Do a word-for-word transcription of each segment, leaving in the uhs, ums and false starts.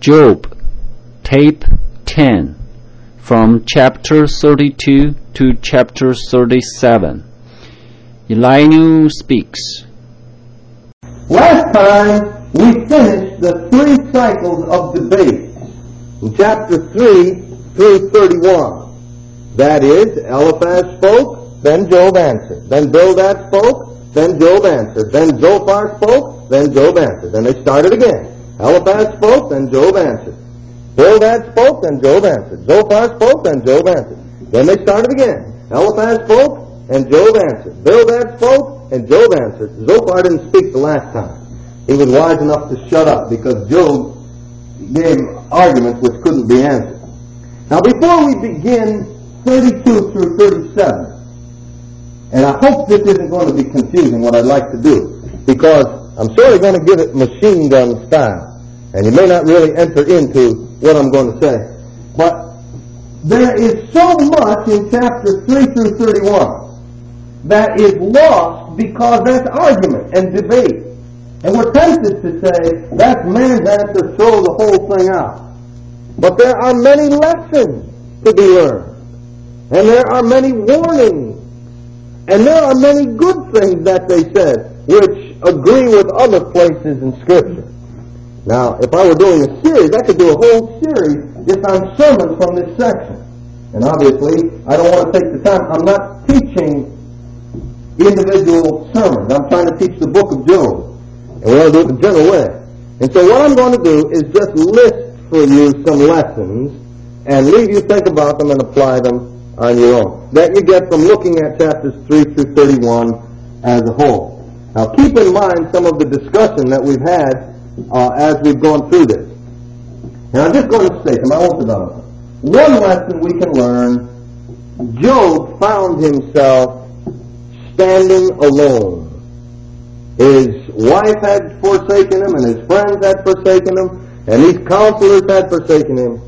Job, Tape ten, from chapter thirty-two to chapter thirty-seven. Elihu speaks. Last time we finished the three cycles of debate in chapter three through thirty-one. That is, Eliphaz spoke, then Job answered. Then Bildad spoke, then Job answered. Then Zophar spoke, then Job answered. Then they started again. Eliphaz spoke, then Job answered. Bildad spoke, then Job answered. Zophar spoke, then Job answered. Then they started again. Eliphaz spoke, and Job answered. Bildad spoke, and Job answered. Zophar didn't speak the last time. He was wise enough to shut up because Job gave arguments which couldn't be answered. Now before we begin thirty-two through thirty-seven, and I hope this isn't going to be confusing what I'd like to do, because I'm sort of going to give it machine gun style, and you may not really enter into what I'm going to say. But there is so much in chapter three through thirty-one that is lost because that's argument and debate. And we're tempted to say, that's man's answer, throw the whole thing out. But there are many lessons to be learned. And there are many warnings. And there are many good things that they said, which agree with other places in Scripture. Now, if I were doing a series, I could do a whole series just on sermons from this section. And obviously, I don't want to take the time. I'm not teaching individual sermons. I'm trying to teach the book of Job. And we want to do it in a general way. And so what I'm going to do is just list for you some lessons and leave you think about them and apply them on your own, that you get from looking at chapters three through thirty-one as a whole. Now keep in mind some of the discussion that we've had uh, as we've gone through this. And I'm just going to state them. I won't develop them. One lesson we can learn: Job found himself standing alone. His wife had forsaken him, and his friends had forsaken him, and these counselors had forsaken him,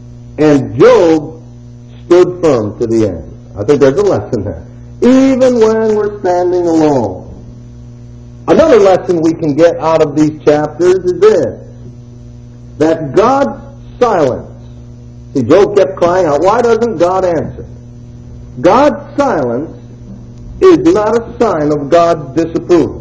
and Job stood firm to the end. I think there's a lesson there. Even when we're standing alone. Another lesson we can get out of these chapters is this: that God's silence. See, Job kept crying out, why doesn't God answer? God's silence is not a sign of God's disapproval,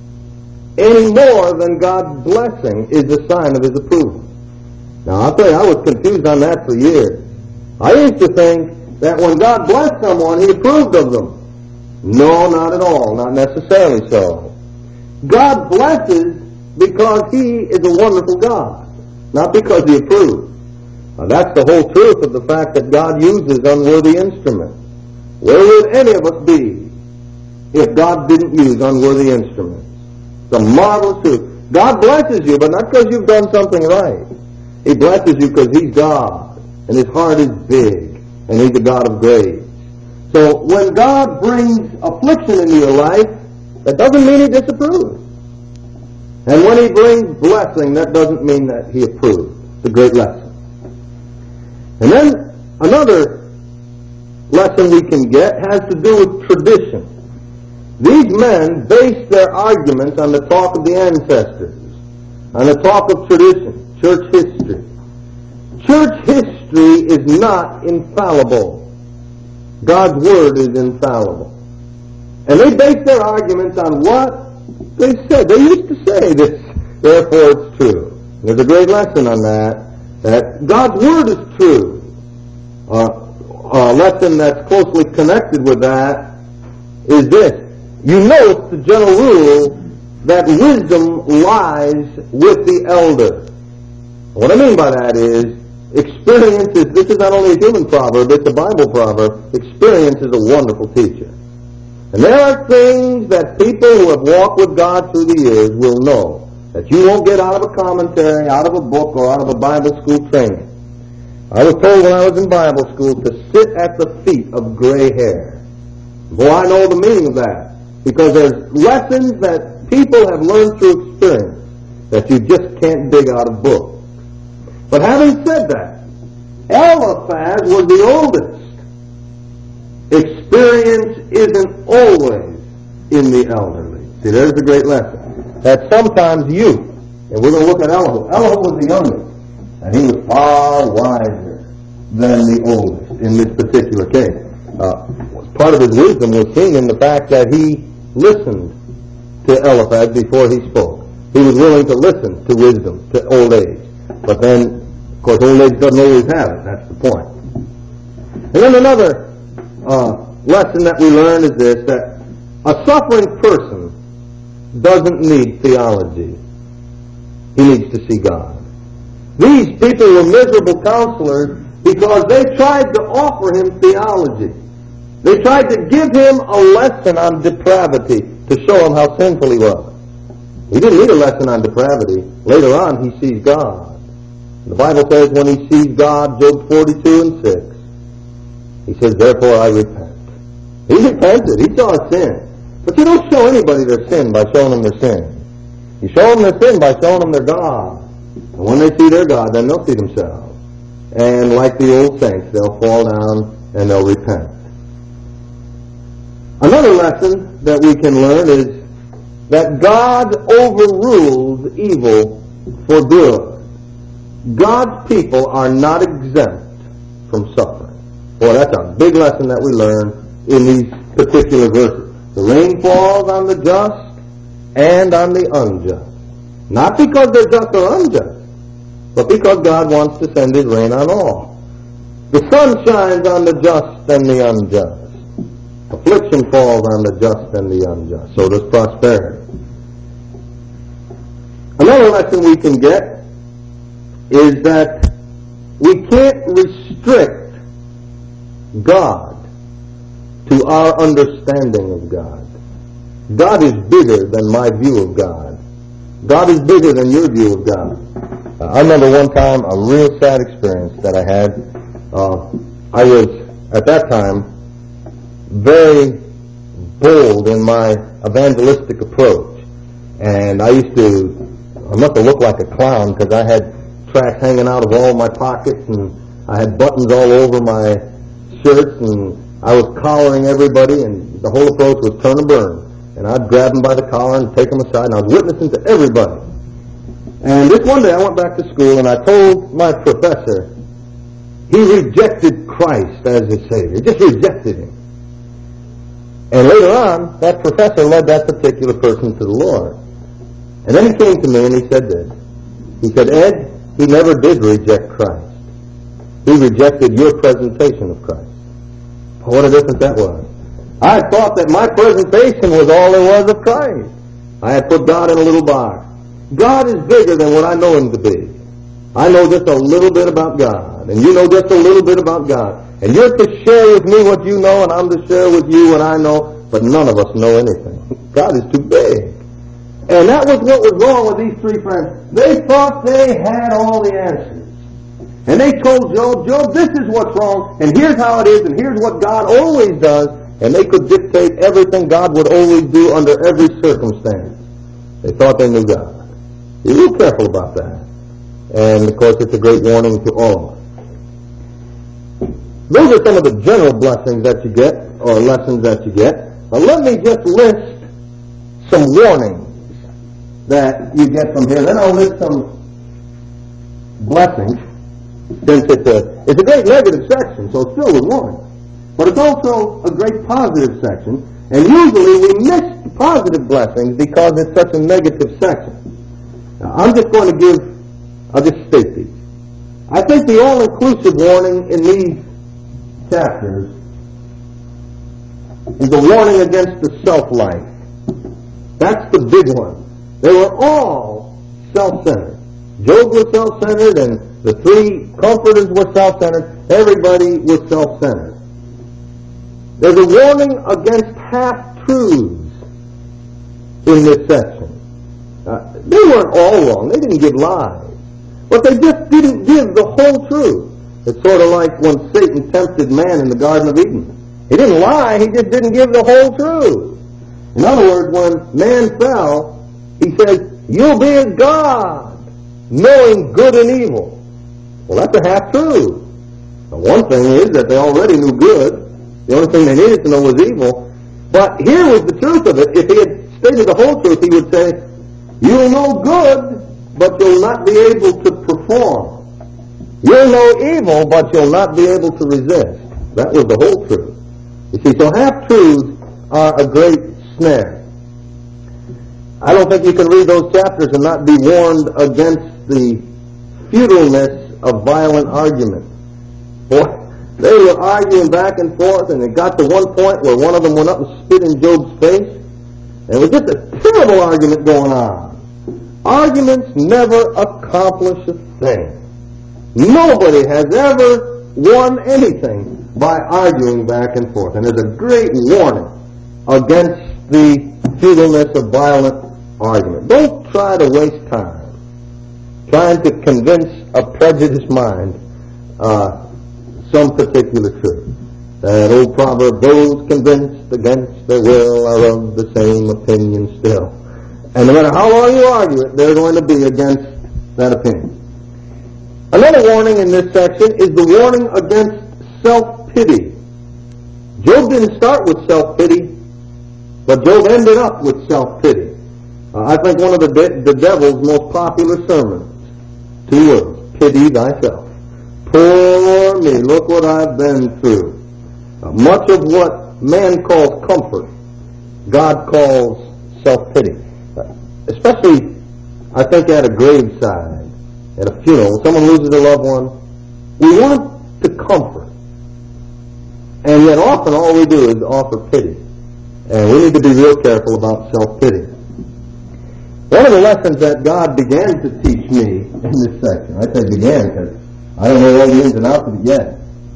any more than God's blessing is a sign of His approval. Now, I'll tell you, I was confused on that for years. I used to think that when God blessed someone, He approved of them. No, not at all. Not necessarily so. God blesses because He is a wonderful God, not because He approves. Now, that's the whole truth of the fact that God uses unworthy instruments. Where would any of us be if God didn't use unworthy instruments? It's a marvelous truth. God blesses you, but not because you've done something right. He blesses you because He's God, and His heart is big, and He's a God of grace. So when God brings affliction into your life, that doesn't mean He disapproves. And when He brings blessing, that doesn't mean that He approves. It's a great lesson. And then another lesson we can get has to do with tradition. These men base their arguments on the talk of the ancestors, on the talk of tradition, church history. Church history is not infallible. God's Word is infallible. And they base their arguments on what they said. They used to say this, therefore it's true. There's a great lesson on that, that God's Word is true. Uh, a lesson that's closely connected with that is this. You note the general rule that wisdom lies with the elder. What I mean by that is, experience is, this is not only a human proverb, it's a Bible proverb. Experience is a wonderful teacher. And there are things that people who have walked with God through the years will know that you won't get out of a commentary, out of a book, or out of a Bible school training. I was told when I was in Bible school to sit at the feet of gray hair. Well, I know the meaning of that. Because there's lessons that people have learned through experience that you just can't dig out of books. But having said that, Eliphaz was the oldest. Experience isn't always in the elderly. See, there's a great lesson. That sometimes youth, and we're going to look at Elihu. Elihu was the youngest. And he was far wiser than the oldest in this particular case. Uh, part of his wisdom was seen in the fact that he listened to Eliphaz before he spoke. He was willing to listen to wisdom, to old age. But then, of course, old age doesn't always have it. That's the point. And then another uh, lesson that we learn is this, that a suffering person doesn't need theology. He needs to see God. These people were miserable counselors because they tried to offer him theology. They tried to give him a lesson on depravity to show him how sinful he was. He didn't need a lesson on depravity. Later on, he sees God. The Bible says when he sees God, Job forty-two and six, he says, therefore I repent. He repented. He saw a sin. But you don't show anybody their sin by showing them their sin. You show them their sin by showing them their God. And when they see their God, then they'll see themselves. And like the old saints, they'll fall down and they'll repent. Another lesson that we can learn is that God overrules evil for good. God's people are not exempt from suffering. Boy, that's a big lesson that we learn in these particular verses. The rain falls on the just and on the unjust. Not because they're just or unjust, but because God wants to send his rain on all. The sun shines on the just and the unjust. Affliction falls on the just and the unjust. So does prosperity. Another lesson we can get is that we can't restrict God to our understanding of God. God is bigger than my view of God. God is bigger than your view of God. Uh, I remember one time a real sad experience that I had. Uh, I was, at that time, very bold in my evangelistic approach. And I used to, I must have looked like a clown because I had tracts hanging out of all my pockets and I had buttons all over my shirts and I was collaring everybody, and the whole approach was turn and burn. And I'd grab them by the collar and take them aside, and I was witnessing to everybody. And this one day I went back to school, and I told my professor he rejected Christ as his Savior. Just rejected him. And later on, that professor led that particular person to the Lord. And then he came to me and he said this. He said, Ed, he never did reject Christ. He rejected your presentation of Christ. What a difference that was. I thought that my presentation was all there was of Christ. I had put God in a little box. God is bigger than what I know him to be. I know just a little bit about God, and you know just a little bit about God. And you're to share with me what you know, and I'm to share with you what I know, but none of us know anything. God is too big. And that was what was wrong with these three friends. They thought they had all the answers. And they told Job, Job, this is what's wrong, and here's how it is, and here's what God always does, and they could dictate everything God would always do under every circumstance. They thought they knew God. Be real careful about that. And, of course, it's a great warning to all. Those are some of the general blessings that you get, or lessons that you get. But let me just list some warnings that you get from here. Then I'll list some blessings. Since it's a, it's a great negative section, so it's filled with warnings. But it's also a great positive section. And usually we miss the positive blessings because it's such a negative section. Now, I'm just going to give, I'll just state these. I think the all-inclusive warning in these chapters is a warning against the self-life. That's the big one. They were all self-centered. Job was self-centered, and the three comforters were self-centered. Everybody was self-centered. There's a warning against half-truths in this section. Uh, they weren't all wrong. They didn't give lies. But they just didn't give the whole truth. It's sort of like when Satan tempted man in the Garden of Eden. He didn't lie. He just didn't give the whole truth. In other words, when man fell, he says, you'll be as God, knowing good and evil. Well, that's a half-truth. The one thing is that they already knew good. The only thing they needed to know was evil. But here was the truth of it. If he had stated the whole truth, he would say, you'll know good, but you'll not be able to perform. You'll know evil, but you'll not be able to resist. That was the whole truth. You see, so half-truths are a great snare. I don't think you can read those chapters and not be warned against the futileness of violent argument. Boy, they were arguing back and forth, and it got to one point where one of them went up and spit in Job's face. And it was just a terrible argument going on. Arguments never accomplish a thing. Nobody has ever won anything by arguing back and forth. And there's a great warning against the futileness of violent argument. Don't try to waste time trying to convince a prejudiced mind uh, some particular truth. That old proverb, those convinced against their will are of the same opinion still. And no matter how long you argue it, they're going to be against that opinion. Another warning in this section is the warning against self-pity. Job didn't start with self-pity, but Job ended up with self-pity. Uh, I think one of the, de- the devil's most popular sermons, two words, pity thyself. Poor me, look what I've been through. Uh, much of what man calls comfort, God calls self-pity. Uh, especially, I think, at a graveside, at a funeral, when someone loses a loved one, we want to comfort. And yet often all we do is offer pity. And we need to be real careful about self-pity. One of the lessons that God began to teach me in this section, I say began because I don't know all the ins and outs of it yet.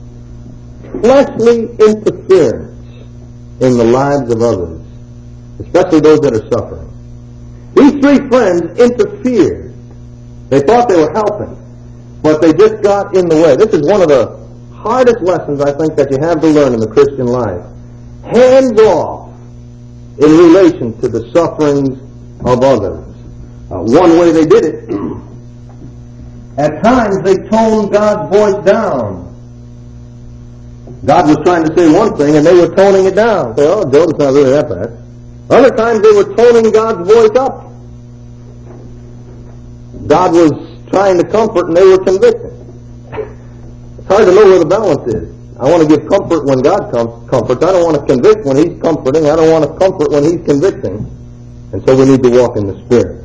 Fleshly interference in the lives of others, especially those that are suffering. These three friends interfered. They thought they were helping, but they just got in the way. This is one of the hardest lessons I think that you have to learn in the Christian life. Hands off in relation to the sufferings of others. Uh, one way they did it, at times they toned God's voice down. God was trying to say one thing and they were toning it down. Say, oh, Job, it's not really that bad. Other times they were toning God's voice up. God was trying to comfort and they were convicting. It's hard to know where the balance is. I want to give comfort when God com- comforts. I don't want to convict when He's comforting. I don't want to comfort when He's convicting. And so we need to walk in the Spirit.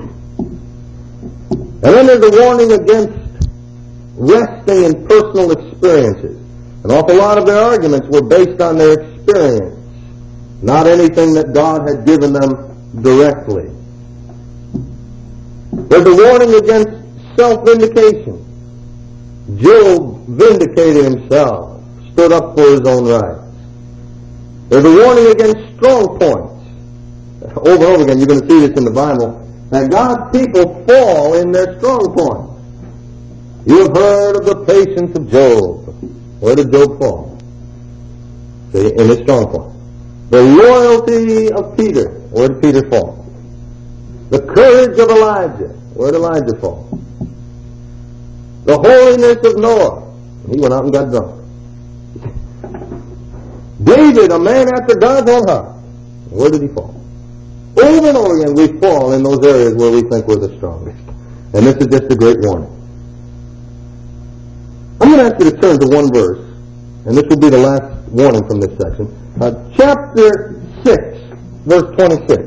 And then there's a warning against resting in personal experiences. An awful lot of their arguments were based on their experience, not anything that God had given them directly. There's a warning against self-vindication. Job vindicated himself, stood up for his own rights. There's a warning against strong points. Over and over again, you're going to see this in the Bible, that God's people fall in their strong points. You have heard of the patience of Job. Where did Job fall? See, in his strong point. The loyalty of Peter. Where did Peter fall? The courage of Elijah. Where did Elijah fall? The holiness of Noah. He went out and got drunk. David, a man after God's own heart. Where did he fall? Over and over again we fall in those areas where we think we're the strongest. And this is just a great warning. I'm going to ask you to turn to one verse, and this will be the last warning from this section. Uh, chapter six, verse twenty-six.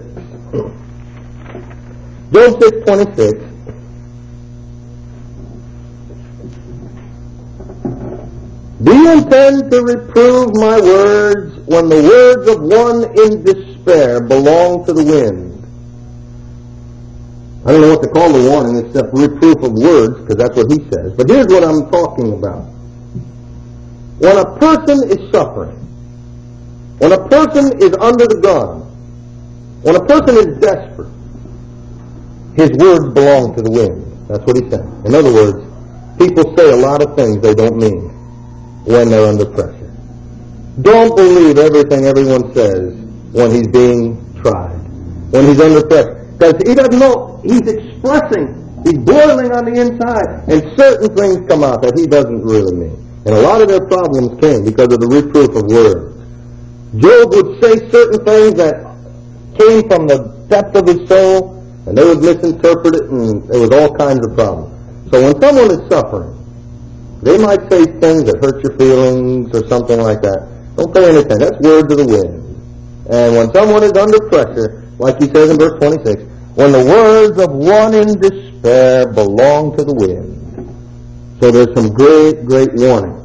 Job six, twenty-six. Do you intend to reprove my words when the words of one in despair belong to the wind? I don't know what to call the warning except reproof of words, because that's what he says. But here's what I'm talking about. When a person is suffering, when a person is under the gun, when a person is desperate, his words belong to the wind. That's what he said. In other words, people say a lot of things they don't mean when they're under pressure. Don't believe everything everyone says when he's being tried, when he's under pressure. Because he doesn't know, he's expressing, he's boiling on the inside, and certain things come out that he doesn't really mean. And a lot of their problems came because of the reproof of words. Job would say certain things that came from the depth of his soul, and they would misinterpret it, and there was all kinds of problems. So when someone is suffering, They might say things that hurt your feelings or something like that. Don't pay any attention. That's words of the wind. And when someone is under pressure, like he says in verse twenty-six, when the words of one in despair belong to the wind. So there's some great, great warnings.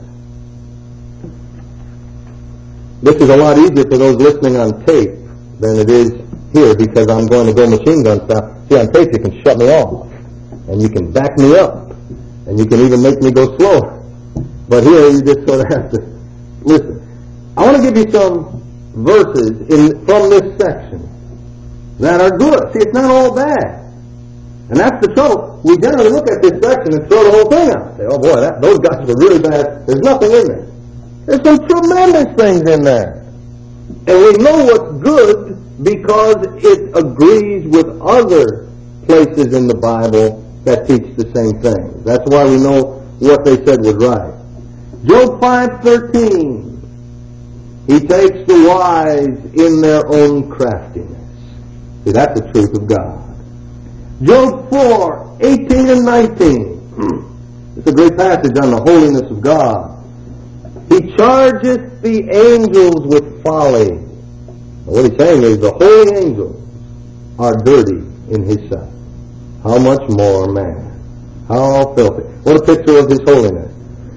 This is a lot easier for those listening on tape than it is here, because I'm going to go machine gun style. See, on tape you can shut me off, and you can back me up, and you can even make me go slower. But here you just sort of have to listen. I want to give you some verses in from this section that are good. See, it's not all bad. And that's the trouble. We generally look at this section and throw the whole thing out. Say, oh boy, that, those guys were really bad. There's nothing in there. There's some tremendous things in there. And we know what's good because it agrees with other places in the Bible that teach the same thing. That's why we know what they said was right. Job five thirteen. He takes the wise in their own craftiness. See, that's the truth of God. Job four eighteen and nineteen. It's a great passage on the holiness of God. He chargeth the angels with folly. What he's saying is the holy angels are dirty in his sight. How much more man? How filthy. What a picture of his holiness.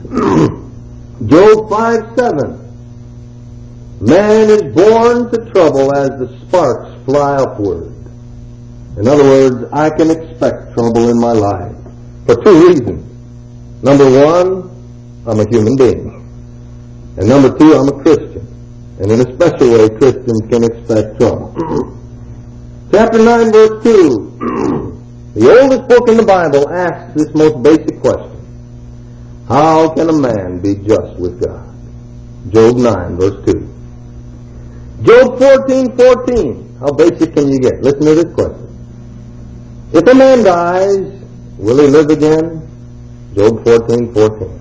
Job five seven. Man is born to trouble as the sparks fly upward. In other words, I can expect trouble in my life for two reasons. Number one, I'm a human being. And number two, I'm a Christian. And in a special way, Christians can expect trouble. Chapter nine, verse two. The oldest book in the Bible asks this most basic question. How can a man be just with God? Job nine, verse two. Job fourteen fourteen. How basic can you get? Listen to this question. If a man dies, will he live again? Job fourteen fourteen.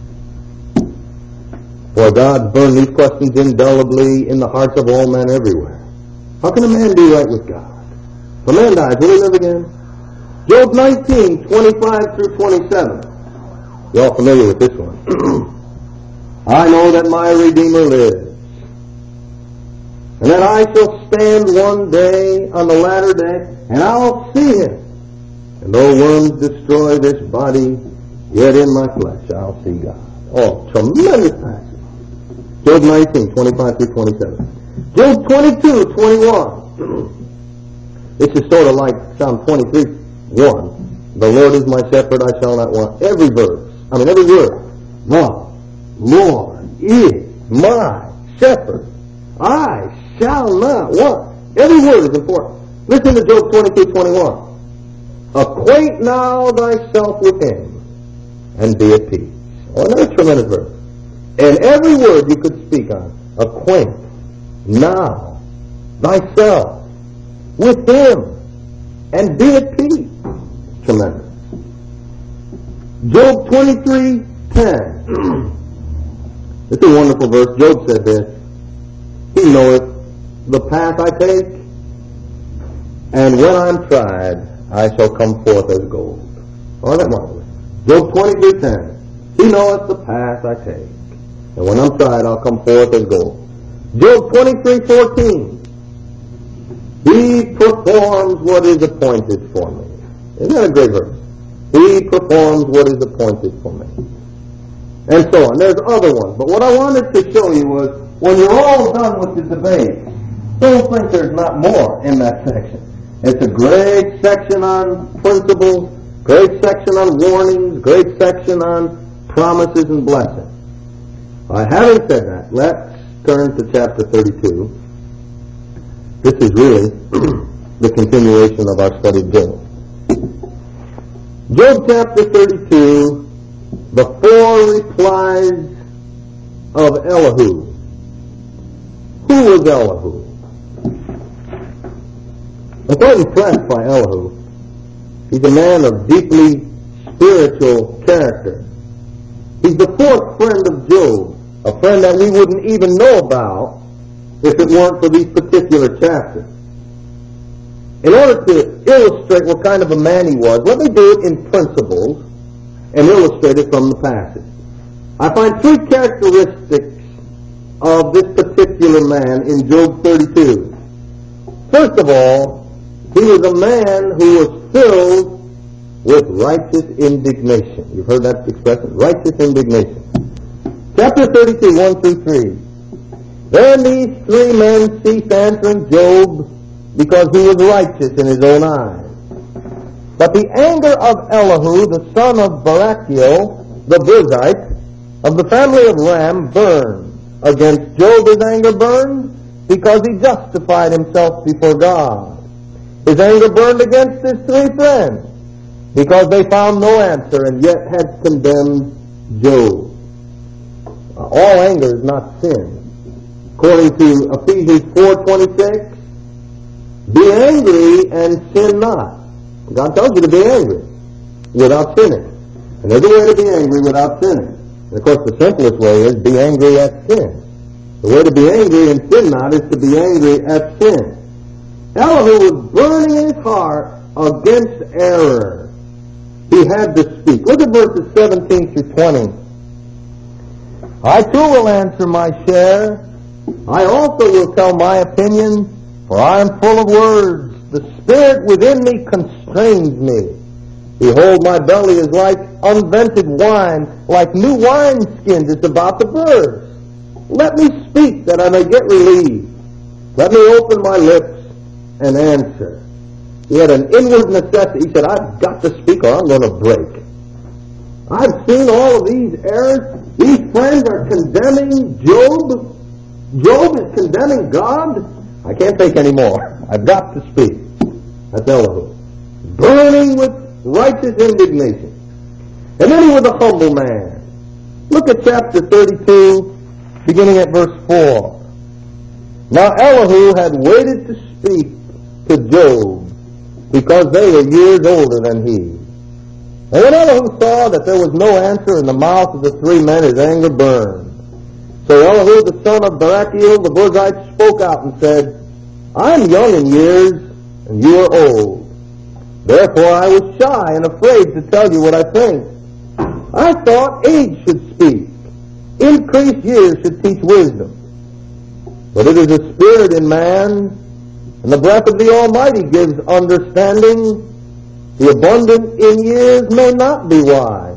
For God burned these questions indelibly in the hearts of all men everywhere. How can a man be right with God? If a man dies, will he live again? Job nineteen twenty-five through twenty-seven. You're all familiar with this one. I know that my Redeemer lives, and that I shall stand one day on the latter day, and I'll see him. And though worms destroy this body, yet in my flesh I'll see God. Oh, tremendous passage. Job nineteen, twenty-five through twenty-seven. Job twenty-two, twenty-one. This is sort of like Psalm twenty-three, one. The Lord is my shepherd, I shall not want. Every verse, I mean every word. The Lord is my shepherd, I shall not want. Every word is important. Listen to Job twenty-two, twenty-one. Acquaint now thyself with him, and be at peace. Oh, another tremendous verse. And every word you could speak on. Acquaint now thyself with him, and be at peace. Tremendous. Job twenty-three, ten. This is a wonderful verse. Job said this. He knoweth the path I take, and when I'm tried, I shall come forth as gold. Oh, that marvelous. Job twenty-three, ten. He knoweth the path I take, and when I'm tried, I'll come forth as gold. Job twenty-three, fourteen. He performs what is appointed for me. Isn't that a great verse? He performs what is appointed for me. And so on. There's other ones. But what I wanted to show you was, when you're all done with the debate, don't think there's not more in that section. It's a great section on principles, great section on warnings, great section on promises and blessings. I having said that, let's turn to chapter thirty-two. This is really the continuation of our study of Job. Job chapter thirty-two, the four replies of Elihu. Who was Elihu? I'm quite impressed by Elihu. He's a man of deeply spiritual character. He's the fourth friend of Job, a friend that we wouldn't even know about if it weren't for these particular chapters. In order to illustrate what kind of a man he was, let me do it in principles and illustrate it from the passage. I find three characteristics of this particular man in Job thirty-two. First of all, he was a man who was filled with righteous indignation. You've heard that expression, righteous indignation. Chapter thirty-two, one through three. Then these three men ceased answering Job because he was righteous in his own eyes. But the anger of Elihu, the son of Barachiel, the Buzite, of the family of Ram, burned. Against Job his anger burned because he justified himself before God. His anger burned against his three friends because they found no answer and yet had condemned Job. All anger is not sin. According to Ephesians four twenty-six, be angry and sin not. God tells you to be angry without sinning. And there's a way to be angry without sinning. And of course the simplest way is be angry at sin. The way to be angry and sin not is to be angry at sin. Elihu was burning in his heart against error. He had to speak. Look at verses seventeen through twenty. I too will answer my share. I also will tell my opinion, for I am full of words. The spirit within me constrains me. Behold, my belly is like unvented wine, like new wineskins. It's about to burst. Let me speak that I may get relief. Let me open my lips and answer. He had an inward necessity. He said, I've got to speak or I'm going to break. I've seen all of these errors. These friends are condemning Job. Job is condemning God. I can't take any more. I've got to speak. That's Elihu. Burning with righteous indignation. And then he was a humble man. Look at chapter thirty-two, beginning at verse four. Now Elihu had waited to speak to Job because they were years older than he. And when Elihu saw that there was no answer in the mouth of the three men, his anger burned. So Elihu, the son of Barachiel, the Buzite, spoke out and said, I am young in years, and you are old. Therefore I was shy and afraid to tell you what I think. I thought age should speak. Increased years should teach wisdom. But it is a spirit in man, and the breath of the Almighty gives understanding. The abundant in years may not be wise,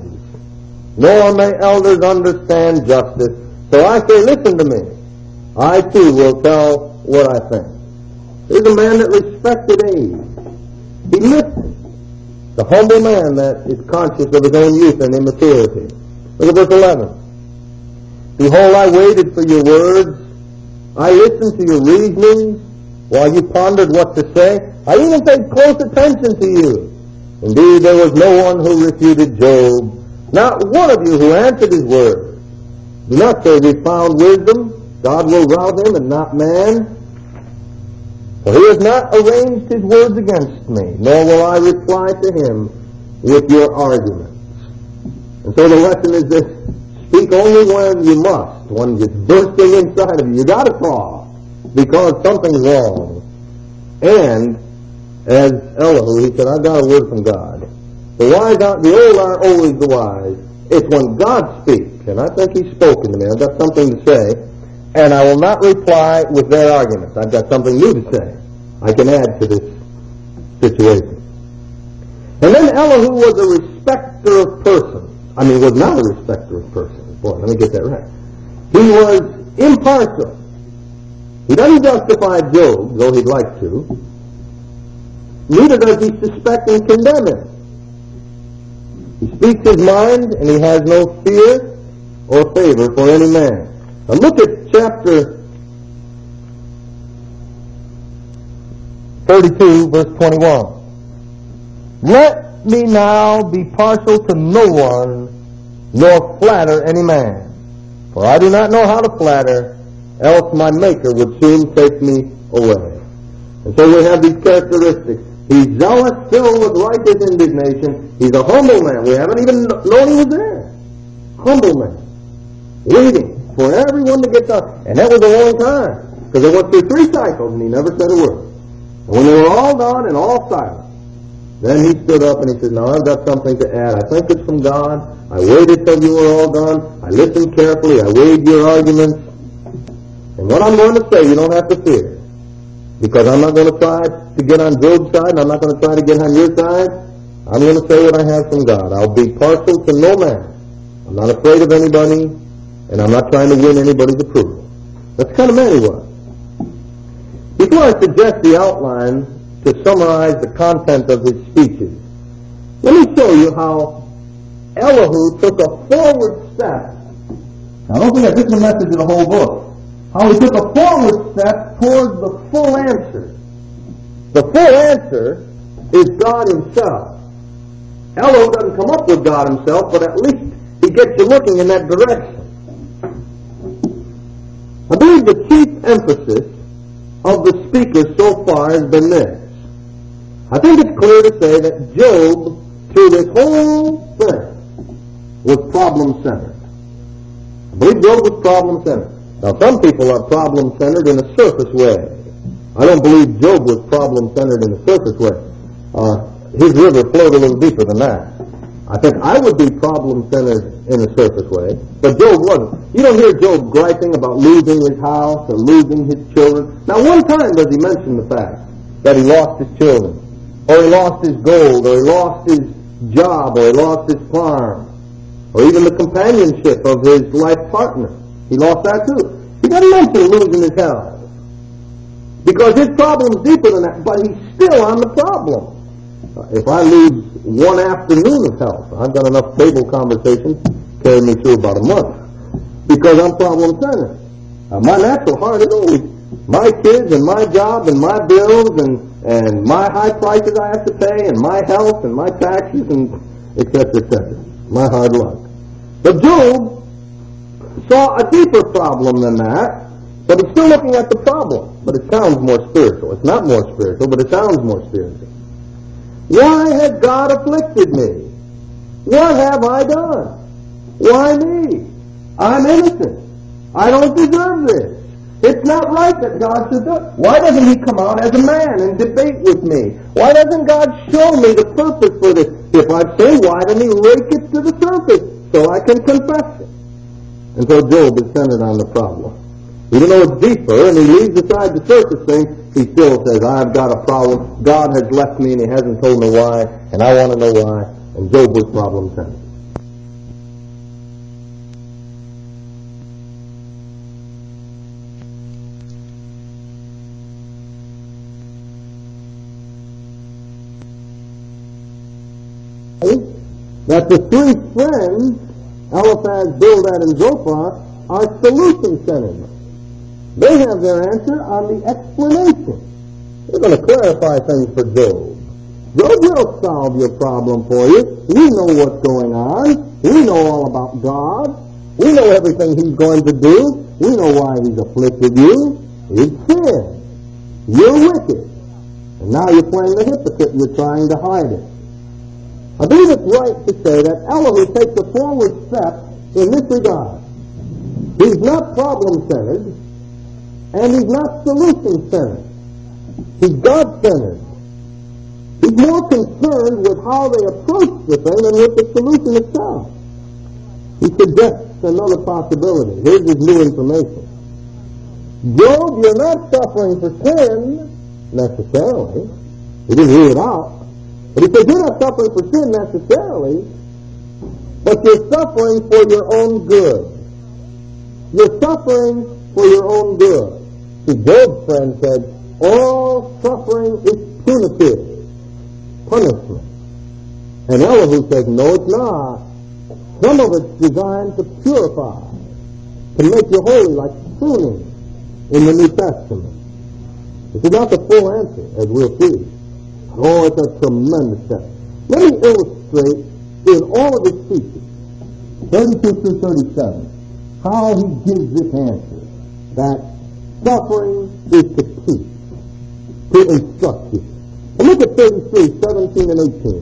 nor may elders understand justice. So I say, listen to me. I too will tell what I think. Here's a man that respected age. He listened. The humble man that is conscious of his own youth and immaturity. Look at verse eleven. Behold, I waited for your words. I listened to your reasonings while you pondered what to say. I even paid close attention to you. Indeed, there was no one who refuted Job, not one of you who answered his word. Do not say we found wisdom. God will rout him and not man. For he has not arranged his words against me, nor will I reply to him with your arguments. And so the lesson is this: speak only when you must, when it's bursting inside of you. You got to talk because something's wrong. And as Elihu, he said, I've got a word from God. The wise aren't, the old aren't always the wise. It's when God speaks, and I think he's spoken to me. I've got something to say, and I will not reply with their arguments. I've got something new to say. I can add to this situation. And then Elihu was a respecter of persons. I mean, was not a respecter of persons. Boy, let me get that right. He was impartial. He doesn't justify Job, though he'd like to. Neither does he suspect and condemn him. He speaks his mind, and he has no fear or favor for any man. Now look at chapter thirty-two, verse twenty-one. Let me now be partial to no one, nor flatter any man. For I do not know how to flatter, else my Maker would soon take me away. And so we have these characteristics. He's zealous, filled with righteous indignation. He's a humble man. We haven't even known he was there. Humble man. Waiting for everyone to get done. And that was a long time. Because they went through three cycles and he never said a word. And when they were all done and all silent, Then he stood up and he said, now I've got something to add. I think it's from God. I waited till you were all done. I listened carefully. I weighed your arguments. And what I'm going to say, you don't have to fear. Because I'm not going to try to get on Job's side, and I'm not going to try to get on your side. I'm going to say what I have from God. I'll be partial to no man. I'm not afraid of anybody, and I'm not trying to win anybody's approval. That's the kind of man he was. Before I suggest the outline to summarize the content of his speeches, let me show you how Elihu took a forward step. Now don't forget, this is the message of the whole book. How he took a forward step towards the full answer. The full answer is God himself. Elihu doesn't come up with God himself, but at least he gets you looking in that direction. I believe the chief emphasis of the speakers so far has been this. I think it's clear to say that Job, through this whole thing, was problem-centered. I believe Job was problem-centered. Now, some people are problem-centered in a surface way. I don't believe Job was problem-centered in a surface way. Uh, his river flowed a little deeper than that. I think I would be problem-centered in a surface way, but Job wasn't. You don't hear Job griping about losing his house or losing his children. Now, one time does he mention the fact that he lost his children, or he lost his gold, or he lost his job, or he lost his farm, or even the companionship of his life partner. He lost that too. He doesn't mention losing his health, because his problem's deeper than that, but he's still on the problem. If I lose one afternoon of health, I've got enough table conversations to carry me through about a month, because I'm problem-centered. Uh, my natural heart is always my kids and my job and my bills and, and my high prices I have to pay and my health and my taxes and et cetera, et cetera. My hard luck. But Job saw a deeper problem than that, but he's still looking at the problem. But it sounds more spiritual. It's not more spiritual, but it sounds more spiritual. Why has God afflicted me? What have I done? Why me? I'm innocent. I don't deserve this. It's not right that God should do it. Why doesn't he come out as a man and debate with me? Why doesn't God show me the purpose for this? If I've sinned, why doesn't he rake it to the surface so I can confess it? And so Job is centered on the problem. Even though it's deeper and he leaves aside the surface thing, he still says, I've got a problem. God has left me and he hasn't told me why, and I want to know why. And Job was problem-centered. That the three friends, Eliphaz, Bildad, and Zophar, are solution-centered. They have their answer on the explanation. They're going to clarify things for Job. Job will solve your problem for you. We know what's going on. We know all about God. We know everything he's going to do. We know why he's afflicted you. It's sin. You're wicked. And now you're playing the hypocrite. You're trying to hide it. I believe it's right to say that Elihu takes a forward step in this regard. He's not problem-centered, and he's not solution-centered. He's God-centered. He's more concerned with how they approach the thing than with the solution itself. He suggests another possibility. Here's his new information. Job, you're not suffering for sin, necessarily. He didn't rule it out. But he says you're not suffering for sin necessarily, but you're suffering for your own good. You're suffering for your own good. See, Job's friend said, all suffering is punitive, punishment. And Elihu says, no, it's not. Some of it's designed to purify, to make you holy, like pruning in the New Testament. This is not the full answer, as we'll see. Oh, it's a tremendous step. Let me illustrate in all of his speeches, thirty-two through thirty-seven, how he gives this answer, that suffering is to teach, to instruct you. And look at thirty-three, seventeen and eighteen.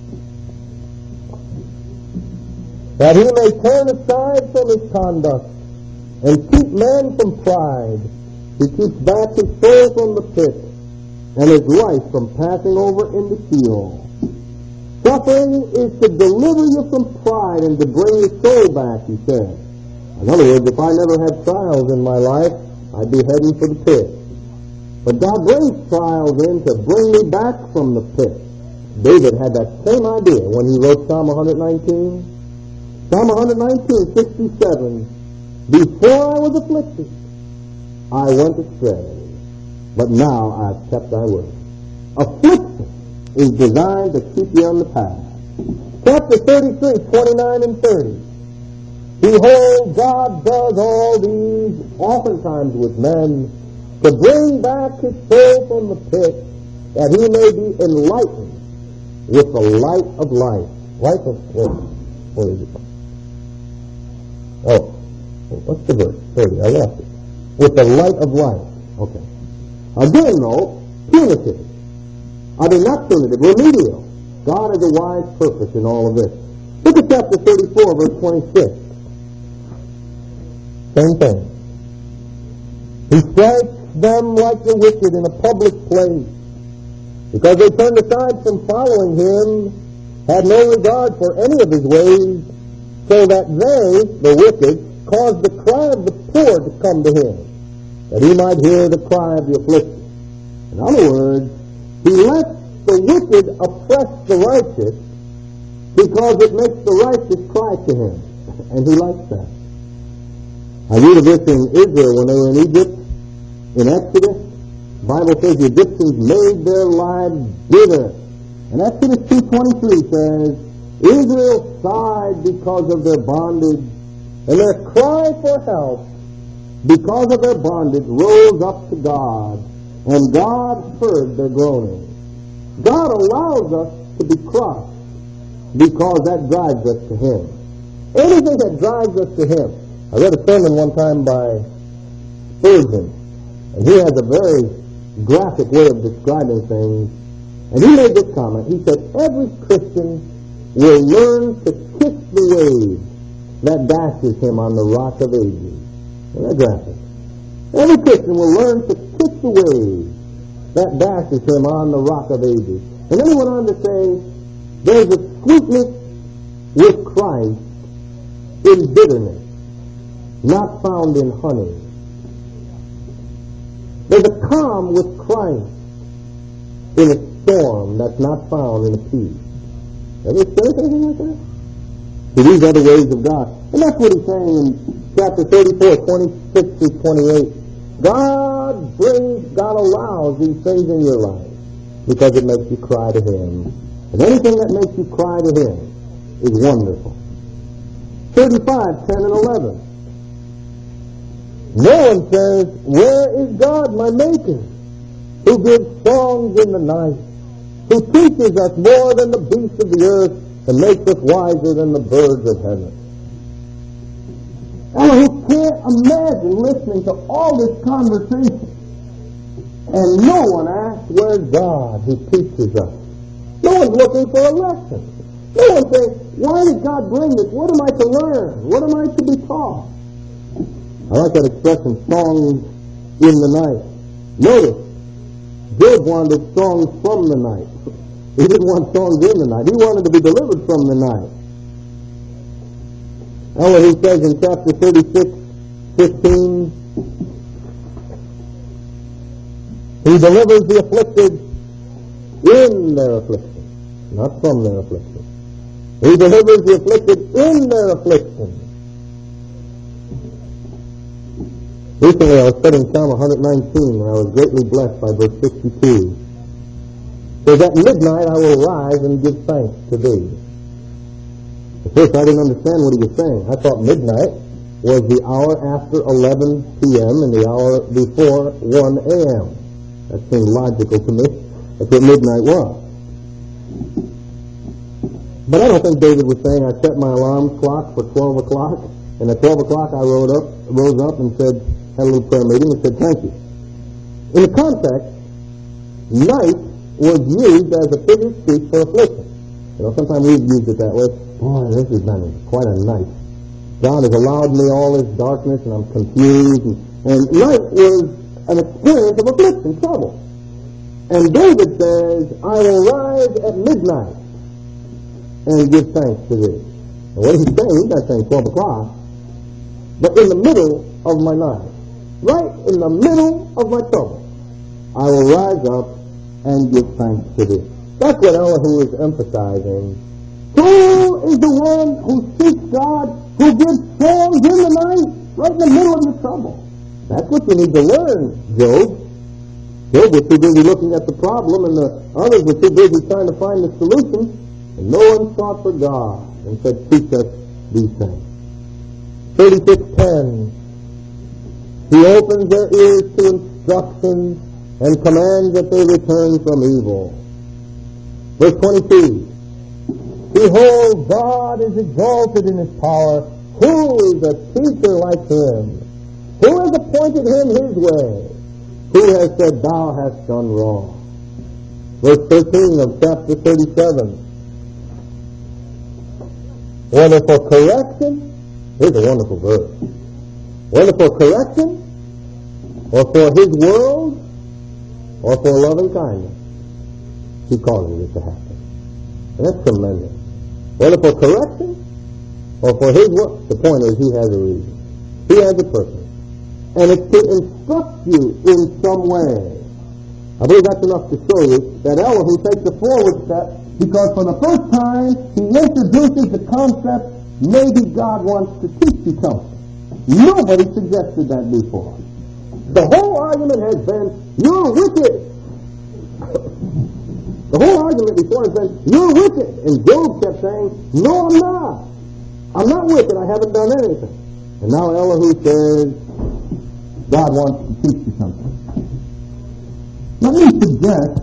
That he may turn aside from his conduct and keep man from pride, he keeps back his soul from the pit, and his life from passing over into Sheol. Suffering is to deliver you from pride and to bring your soul back, he said. In other words, if I never had trials in my life, I'd be heading for the pit. But God brings trials in to bring me back from the pit. David had that same idea when he wrote Psalm one nineteen. Psalm one nineteen, sixty-seven. Before I was afflicted, I went astray, but now I've kept thy word. Affliction is designed to keep you on the path. Chapter thirty-three, twenty-nine and thirty. Behold, God does all these oftentimes with men to bring back his soul from the pit, that he may be enlightened with the light of life. Light of what? Where is it? Oh, what's the verse? thirty. I lost it. With the light of life. Okay. Again, though, punitive. I mean, not punitive, remedial. God has a wise purpose in all of this. Look at chapter thirty-four, verse twenty-six. Same thing. He strikes them like the wicked in a public place, because they turned aside from following him, had no regard for any of his ways, so that they, the wicked, caused the cry of the poor to come to him, that he might hear the cry of the afflicted. In other words, he lets the wicked oppress the righteous because it makes the righteous cry to him, and he likes that. I read of this in Israel when they were in Egypt, in Exodus. The Bible says the Egyptians made their lives bitter. And Exodus two twenty-three says, Israel sighed because of their bondage, and their cry for help because of their bondage rose up to God, and God heard their groaning. God allows us to be crushed because that drives us to him. Anything that drives us to him. I read a sermon one time by Spurgeon, and he has a very graphic way of describing things. And he made this comment. He said, every Christian will learn to kiss the wave that dashes him on the rock of ages. Isn't that graphic? Every Christian will learn to kiss the wave that dashes him on the rock of ages. And then he went on to say, there's a sweetness with Christ in bitterness, not found in honey. There's a calm with Christ in a storm that's not found in a peace. Ever say anything like that? So these are the ways of God. And that's what he's saying in chapter thirty-four, twenty-six through twenty-eight. God brings, God allows these things in your life because it makes you cry to him. And anything that makes you cry to him is wonderful. thirty-five, ten, and eleven. No one says, where is God, my Maker, who gives songs in the night, who teaches us more than the beasts of the earth, and makes us wiser than the birds of heaven? Now, who can't imagine listening to all this conversation, and no one asks, where's God who teaches us? No one's looking for a lesson. No one says, why did God bring this? What am I to learn? What am I to be taught? I like that expression, songs in the night. Notice, Job wanted songs from the night. He didn't want songs in the night. He wanted to be delivered from the night. Now what he says in chapter thirty-six, fifteen, he delivers the afflicted in their affliction, not from their affliction. He delivers the afflicted in their affliction. Recently I was studying Psalm one nineteen, and I was greatly blessed by verse sixty-two. So that midnight I will rise and give thanks to thee. At first I didn't understand what he was saying. I thought midnight was the hour after eleven p.m. and the hour before one a.m. That seemed logical to me. That's what midnight was. But I don't think David was saying, I set my alarm clock for twelve o'clock, and at twelve o'clock I rose up, rose up and said, had a little prayer meeting and said, thank you. In the context, night was used as a figure of speech for affliction. You know, sometimes we've used it that way. Boy, this has been quite a night. God has allowed me all this darkness, and I'm confused. And, and night was an experience of affliction, trouble. And David says, I will rise at midnight. and give thanks to thee. And what he's saying, he's not saying twelve o'clock, but in the middle of my night, right in the middle of my trouble, I will rise up and give thanks to thee. That's what Elihu is emphasizing. Who is the one who seeks God, who gives songs in the night, right in the middle of your trouble? That's what you need to learn, Job. Job was too busy looking at the problem, and the others were too busy trying to find the solution, and no one sought for God and said, teach us these things. thirty-six ten. He opens their ears to instruction and commands that they return from evil. Verse twenty-two. Behold, God is exalted in his power. Who is a teacher like him? Who has appointed him his way? Who has said, thou hast done wrong? Verse thirteen of chapter thirty-seven. Whether for correction, here's a wonderful verse. Whether for correction, or for his world, or for loving kindness, he causes it to happen. And that's tremendous. Whether for correction, or for his world, the point is he has a reason. He has a purpose. And it's to instruct you in some way. I believe that's enough to show you that Elihu takes a forward step, because for the first time he introduces the concept, maybe God wants to teach you something. Nobody suggested that before. The whole argument has been, you're wicked. The whole argument before has been, you're wicked. And Job kept saying, no, I'm not. I'm not wicked. I haven't done anything. And now Elihu says, God wants to teach you something. Let me suggest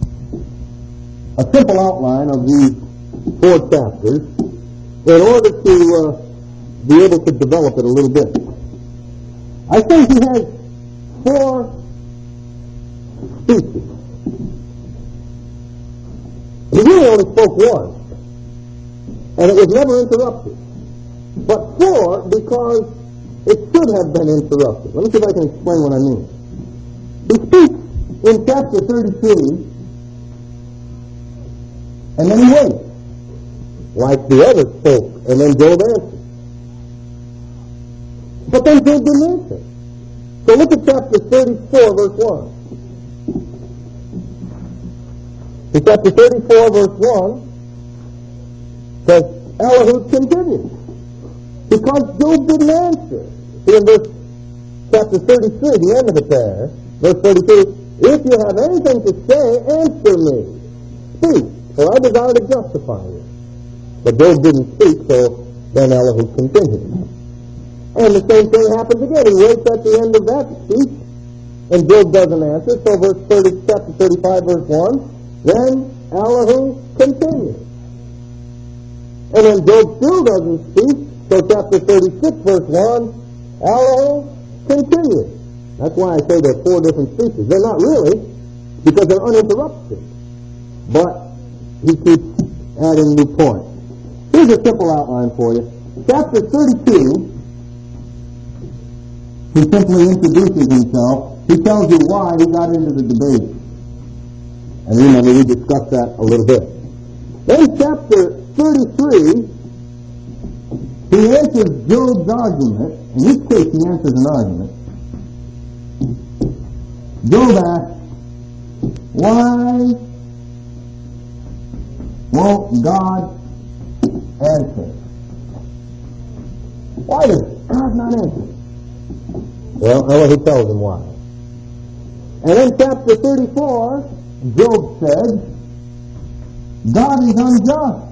a simple outline of these four chapters in order to uh, be able to develop it a little bit. I think he has four speeches. He really only spoke once, and it was never interrupted. But four because it should have been interrupted. Let me see if I can explain what I mean. He speaks in chapter thirty-three, and then he waits, like the others spoke, and then Job answered. But then Job didn't answer. So look at chapter thirty-four, verse one. In chapter thirty-four, verse one, says, Elihu continues, because Job didn't answer. See in verse chapter thirty-three, the end of it there, verse thirty-two, if you have anything to say, answer me. Speak, for I desire to justify you. But Job didn't speak, so then Elihu continues. And the same thing happens again. He waits at the end of that speech, and Job doesn't answer. So verse thirty, chapter thirty-five, verse one, then Elihu continues. And then Job still doesn't speak, so chapter thirty-six, verse one, Elihu continues. That's why I say there are four different speeches. They're not really, because they're uninterrupted. But he keeps adding new points. Here's a simple outline for you. Chapter thirty-two, he simply introduces himself. He tells you why he got into the debate. And remember, we discussed that a little bit. Then chapter thirty-three, he answers Job's argument. In this case, he answers an argument. Job asks, why won't God answer? Why does God not answer? Well, Elihu tells him why. And in chapter thirty-four, Job said, God is unjust.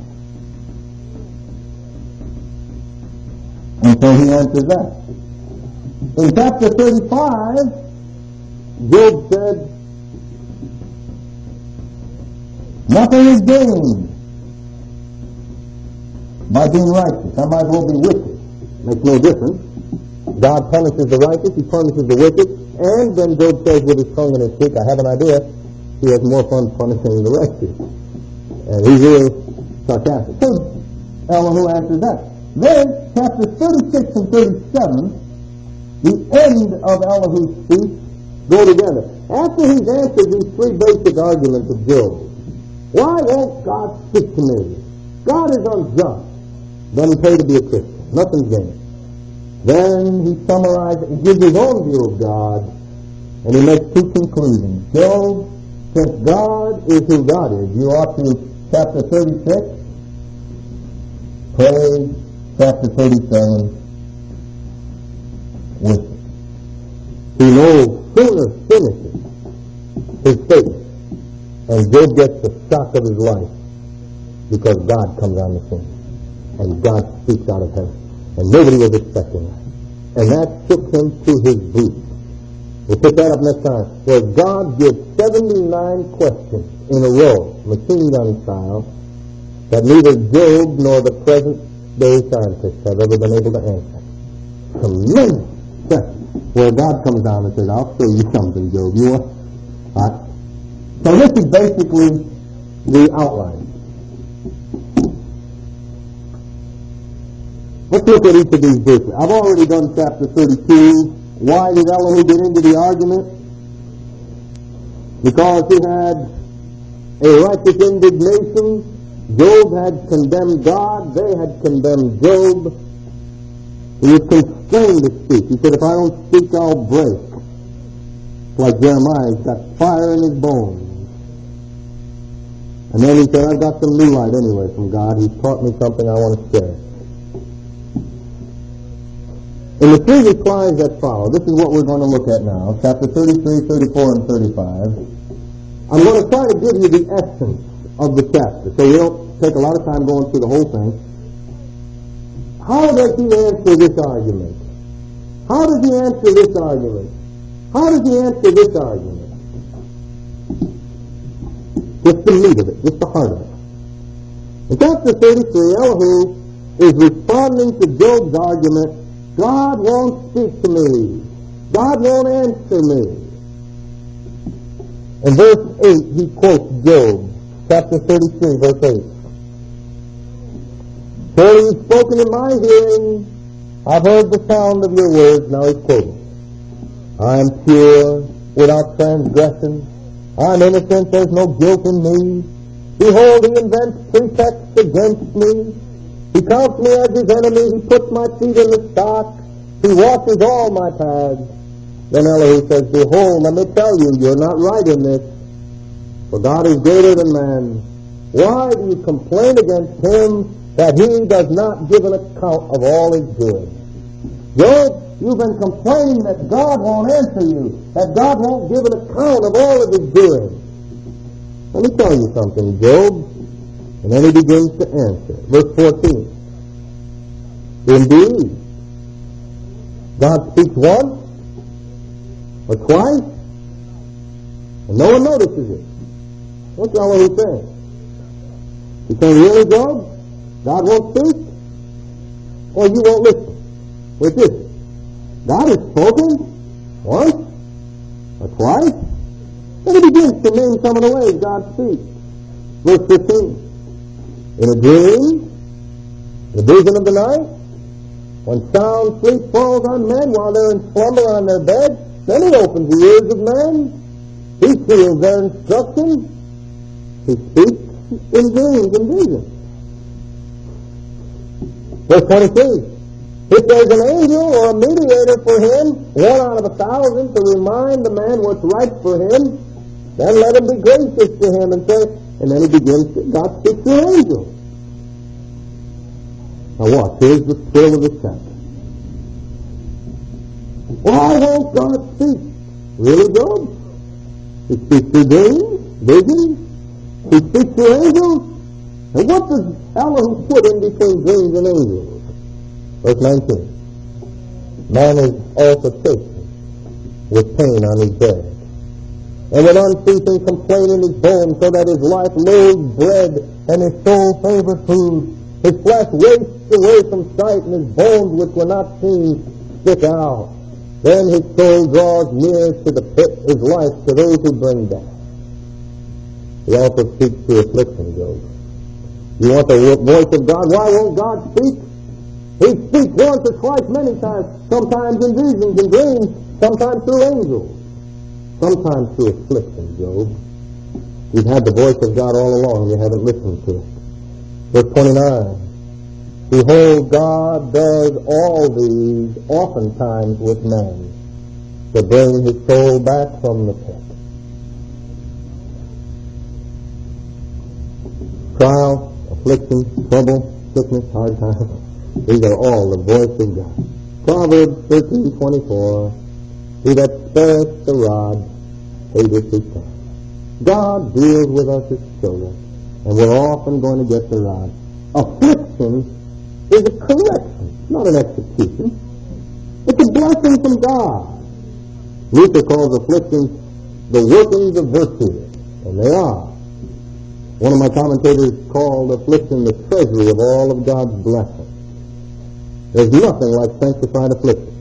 And so he answers that. In chapter thirty-five, Job said, nothing is gained by being righteous. I might as well be wicked. Makes no difference. God punishes the righteous, he punishes the wicked, and then Job says with his tongue in his cheek, I have an idea, he has more fun punishing the righteous. And he's really sarcastic. So Elihu answers that. Then, chapters thirty-six and thirty-seven, the end of Elihu's speech, go together. After he's answered these three basic arguments of Job, why won't God speak to me? God is unjust, doesn't pay to be a Christian. Nothing's gained. Then he summarizes, he gives his own view of God, and he makes two conclusions. Job, since God is who God is, you ought to, chapter thirty-six, pray chapter thirty-seven with it. He no sooner finishes his statement, and Job gets the shock of his life, because God comes on the scene, and God speaks out of heaven, and nobody was expecting that. And that shook him to his boots. We'll pick that up next time, where God gives seventy-nine questions in a row, machine gun style, that neither Job nor the present-day scientists have ever been able to answer. Tremendous question, where God comes down and says, I'll show you something, Job. You want? All right. So this is basically the outline. Let's look at each of these verses. I've already done chapter thirty-two. Why did Elihu get into the argument? Because he had a righteous indignation. Job had condemned God. They had condemned Job. He was constrained to speak. He said, if I don't speak, I'll break. Like Jeremiah, he's got fire in his bones. And then he said, I've got some new light anyway from God. He's taught me something I want to share. In the three replies that follow, this is what we're going to look at now, chapter thirty-three, thirty-four, and thirty-five. I'm going to try to give you the essence of the chapter, so we don't take a lot of time going through the whole thing. How does he answer this argument? How does he answer this argument? How does he answer this argument? Just the meat of it, just the heart of it. In chapter thirty-three, Elihu is responding to Job's argument, God won't speak to me. God won't answer me. In verse eight, he quotes Job, chapter thirty-three, verse eight. Surely you've spoken in my hearing. I've heard the sound of your words. Now he's quoting. I am pure, without transgression. I'm innocent, there's no guilt in me. Behold, he invents pretexts against me. He counts me as his enemy. He puts my feet in the stock. He watches all my paths. Then Elihu says, behold, let me tell you, you're not right in this. For God is greater than man. Why do you complain against him that he does not give an account of all his doing? Job, you've been complaining that God won't answer you, that God won't give an account of all of his doing. Let me tell you something, Job. And then he begins to answer. Verse fourteen. Indeed, God speaks once or twice, and no one notices it. What's Elihu saying? He's saying, really, Job? God won't speak? Or you won't listen? Which is it? God has spoken once or twice? Then he begins to name some of the ways God speaks. Verse fifteen. In a dream, the vision of the night, when sound sleep falls on men while they're in slumber on their bed, then he opens the ears of men. He seals their instruction. He speaks in dreams and visions. Verse twenty-three. If there's an angel or a mediator for him, one out of a thousand, to remind the man what's right for him, then let him be gracious to him and say, and then he begins to, God speaks to an angel. Now watch, here's the thrill of the chapter. Why won't God speak? Really, Job? He speaks through dreams, visions. He speaks to angels. And what does Elihu put in between dreams and angels? Verse nineteen. Man is also taken with pain on his bed, and with unceasing complaint in his bones, so that his life loathes bread, and his soul favors food. His flesh wastes away from sight, and his bones, which were not seen, stick out. Then his soul draws near to the pit, his life to those who bring death. He also speaks to affliction, Job. You want the voice of God? Why won't God speak? He speaks once or twice, many times, sometimes in visions and dreams, sometimes through angels, sometimes through affliction, Job. You've had the voice of God all along, you haven't listened to it. Verse twenty-nine. Behold, God does all these oftentimes with men, to bring his soul back from the pit. Trial, affliction, trouble, sickness, hard times, these are all the voice of God. Proverbs thirteen twenty-four. He that spareth the rod hateth his son. God deals with us as children, and we're often going to get the rod. Affliction is a correction, not an execution. It's a blessing from God. Luther calls afflictions the workings of virtue, and they are. One of my commentators called affliction the treasury of all of God's blessings. There's nothing like sanctified affliction.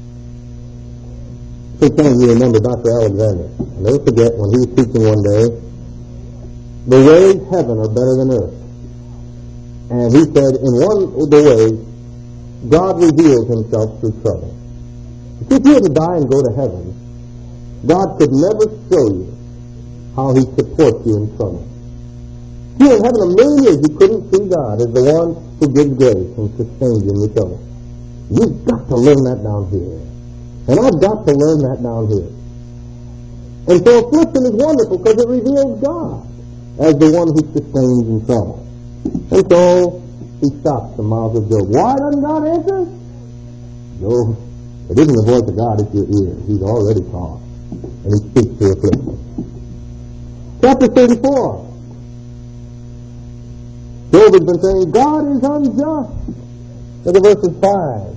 I think some of you remember Doctor Alexander. I'll never forget when he was teaching one day, the ways of heaven are better than earth. And he said, in one of the ways, God reveals himself through trouble. If you were to die and go to heaven, God could never show you how he supports you in trouble. Here in heaven, a million years, you couldn't see God as the one who gives grace and sustains you in your trouble. You've got to learn that down here. And I've got to learn that down here. And so affliction is wonderful because it reveals God as the one who sustains in trouble. And so he stops the mouth of Job. Why doesn't God answer? Job, it isn't the voice of God, it's your ear. He's already talked. And he speaks to affliction. Chapter thirty-four. Job has been saying, God is unjust. Look at verses five.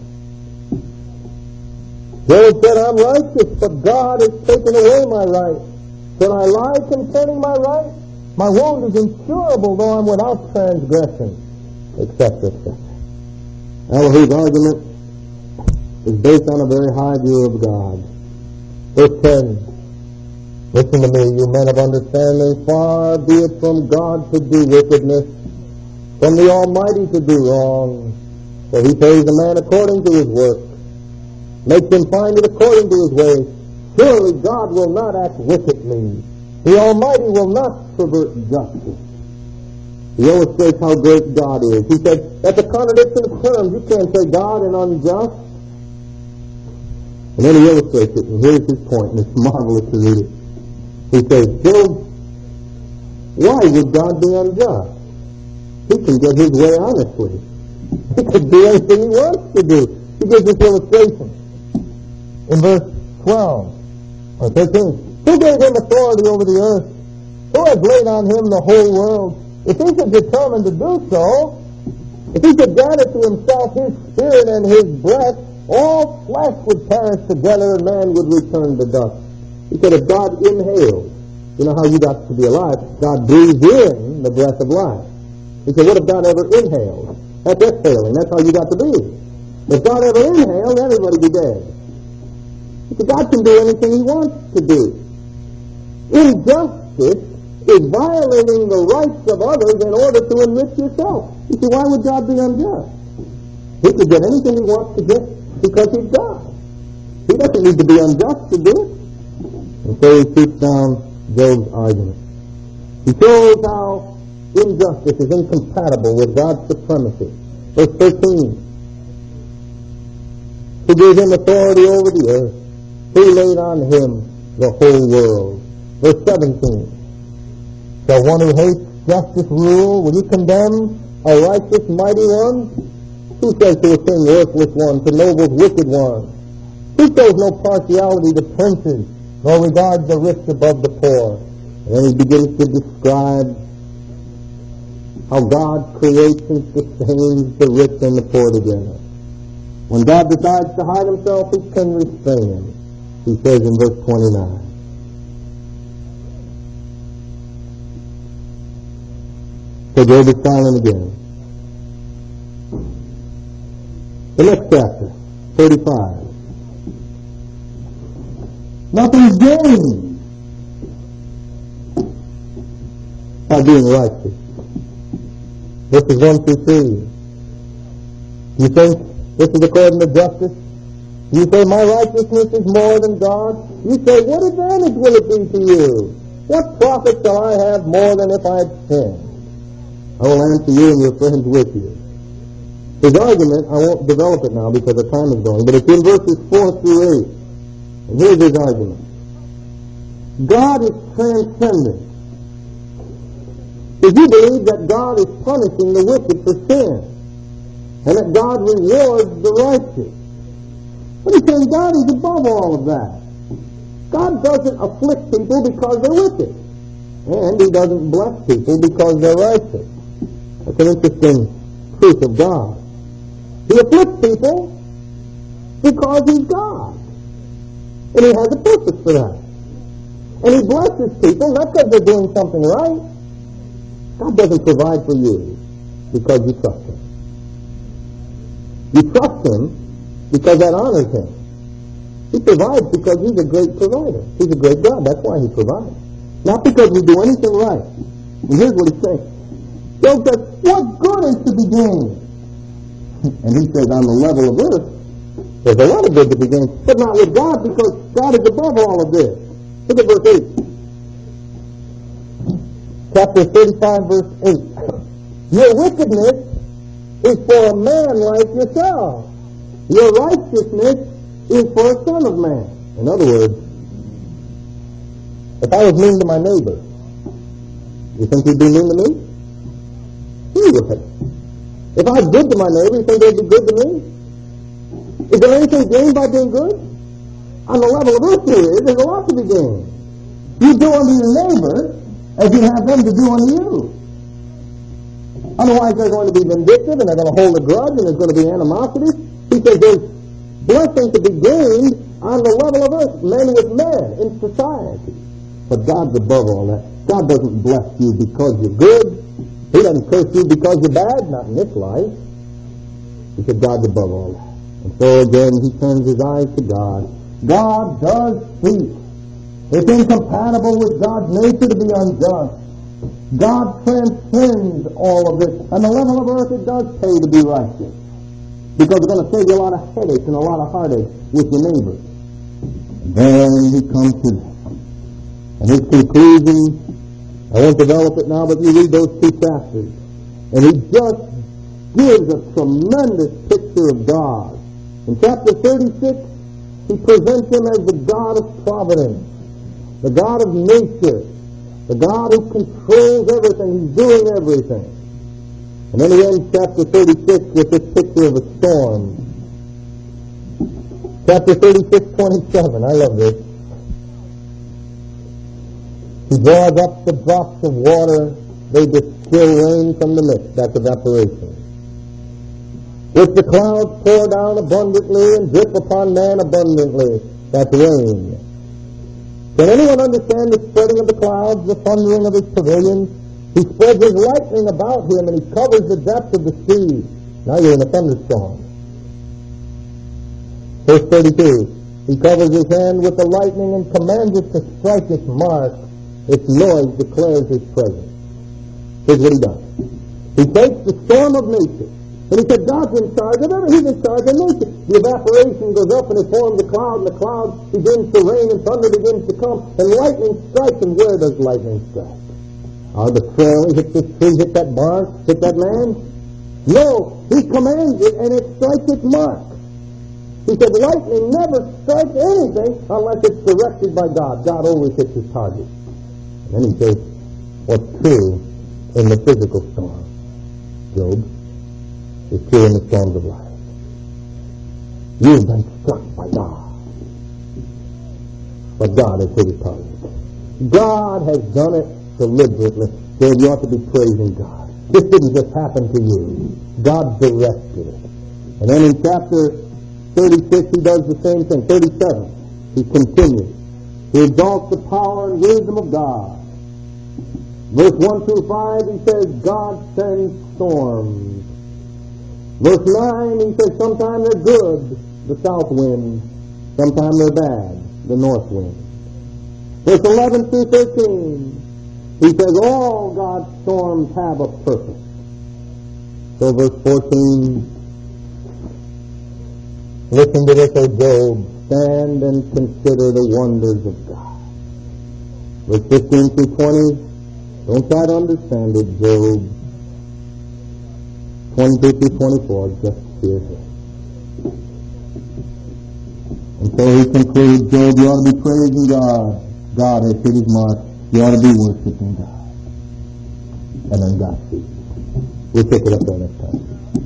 Job said, I'm righteous, but God has taken away my right. Can I lie concerning my right? My wound is incurable, though I'm without transgression, et cetera, et cetera. Elihu's argument is based on a very high view of God. Verse ten. Listen to me, you men of understanding. Far be it from God to do wickedness, from the Almighty to do wrong. For he pays a man according to his work, makes him find it according to his ways. Surely God will not act wickedly. The Almighty will not pervert justice. He illustrates how great God is. He said, that's a contradiction of terms. You can't say God and unjust. And then he illustrates it, and here's his point, and it's marvelous to read it. He says, Job, why would God be unjust? He can get his way honestly. He can do anything he wants to do. He gives this illustration in verse twelve or thirteen. Who gave him authority over the earth? Who has laid on him the whole world? If he should determine to do so, if he should gather to himself his spirit and his breath, all flesh would perish together and man would return to dust. He said, if God inhaled, you know how you got to be alive, God breathed in the breath of life. He said, what if God ever inhaled? That's exhaling. That's how you got to be. If God ever inhaled, everybody would be dead. He said, God can do anything he wants to do. Injustice is violating the rights of others in order to enrich yourself. You see, why would God be unjust? He could get anything he wants to get because he's God. He doesn't need to be unjust to do it. And so he shoots down Job's argument. He shows how injustice is incompatible with God's supremacy. Verse thirteen. Who gave him authority over the earth? Who laid on him the whole world? Verse seventeen. Shall one who hates justice rule? Will you condemn a righteous mighty one? Who says to a king worthless one, to nobles wicked one? Who shows no partiality to princes, nor regards the rich above the poor? And then he begins to describe how God creates and sustains the rich and the poor together. When God decides to hide himself, who can restrain him? He says in verse twenty-nine. So Job is silent again. The next chapter, thirty-five. Nothing's gained by being righteous. Verses one through three. Do you think this is according to justice? Do you say, my righteousness is more than God? You say, what advantage will it be to you? What profit shall I have more than if I had sinned? I will answer you and your friends with you. His argument, I won't develop it now because the time is going, but it's in verses four through eight. And here's his argument. God is transcendent. If you believe that God is punishing the wicked for sin, and that God rewards the righteous, but he's saying God is above all of that. God doesn't afflict people because they're wicked, and he doesn't bless people because they're righteous. That's an interesting truth of God. He afflicts people because he's God, and he has a purpose for that. And he blesses people not because they're doing something right. God doesn't provide for you because you trust him. You trust him because that honors him. He provides because he's a great provider. He's a great God. That's why he provides. Not because we do anything right. And here's what he's saying. Job says, what good is to be gained? And he says, on the level of earth, there's a lot of good to be gained, but not with God, because God is above all of this. Look at verse eight. Chapter thirty-five, verse eight. Your wickedness is for a man like yourself. Your righteousness is for a son of man. In other words, if I was mean to my neighbor, you think he'd be mean to me? He would. If I was good to my neighbor, you think they'd be good to me? Is there anything gained by being good? On the level of earth there is, there's a lot to be gained. You do unto your neighbor as you have them to do unto you. Otherwise they're going to be vindictive and they're going to hold a grudge and there's going to be animosity. He says there's blessing to be gained on the level of earth, men with men in society. But God's above all that. God doesn't bless you because you're good. He doesn't curse you because you're bad, not in this life. Because God's above all that. And so again, he turns his eyes to God. God does speak. It's incompatible with God's nature to be unjust. God transcends all of this. On the level of earth, it does pay to be righteous. Because it's going to save you a lot of headaches and a lot of heartache with your neighbor. Then he comes to this. And his conclusion, I won't develop it now, but you read those two chapters. And he just gives a tremendous picture of God. In chapter thirty-six, he presents him as the God of providence, the God of nature, the God who controls everything, he's doing everything. And then he ends chapter thirty-six with this picture of a storm. Chapter thirty-six, twenty-seven, I love this. He draws up the drops of water, they distill rain from the mist, that's evaporation. Which the clouds pour down abundantly and drip upon man abundantly, that's rain. Can anyone understand the spreading of the clouds, the thundering of his pavilions? He spreads his lightning about him and he covers the depth of the sea. Now you're in a thunderstorm. Verse thirty-two, he covers his hand with the lightning and commands it to strike its mark. Its noise declares his presence. Here's what he does. He takes the storm of nature, and he said God's in charge of everything. He's in charge of nature. The evaporation goes up and it forms a cloud, and the cloud begins to rain, and thunder begins to come, and lightning strikes. And where does lightning strike? Are the trailing hit this tree, hit that barn, hit that man? No, he commands it, and it strikes its mark. He said lightning never strikes anything unless it's directed by God. God always hits his target. And then he says, what's true in the physical storm, Job, is true in the storms of life. You've been struck by God. But God has hit his target. God has done it deliberately. Job, you ought to be praising God. This didn't just happen to you. God directed it. And then in chapter thirty-six, he does the same thing. thirty-seven, he continues. He exalts the power and wisdom of God. Verse one through five, he says, God sends storms. Verse nine, he says, sometimes they're good, the south wind. Sometimes they're bad, the north wind. Verse eleven through thirteen, he says, all God's storms have a purpose. So verse fourteen, listen to this, O Job. Stand and consider the wonders of God. Verse fifteen through twenty, don't try to understand it, Job. twenty-two through twenty-four, just here. And so he concludes, Job, you ought to be praising God. God has hit his mark. You ought to be worshiping God. And then God speaks. We'll pick it up there next time.